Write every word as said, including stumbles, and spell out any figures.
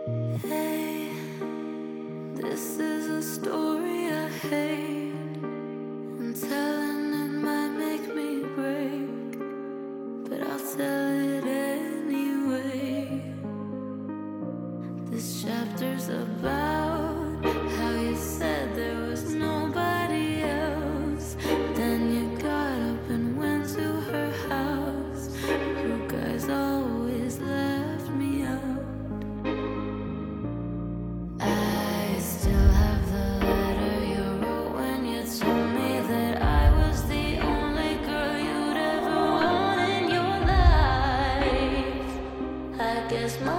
Hey, this is a story I hate, and telling it might make me break, but I'll tell it anyway. This chapter's about how you said there was nobody else. Then you got up and went to her house. You guys always left me out. I still have the letter you wrote when you told me that I was the only girl you'd ever want in your life. I guess my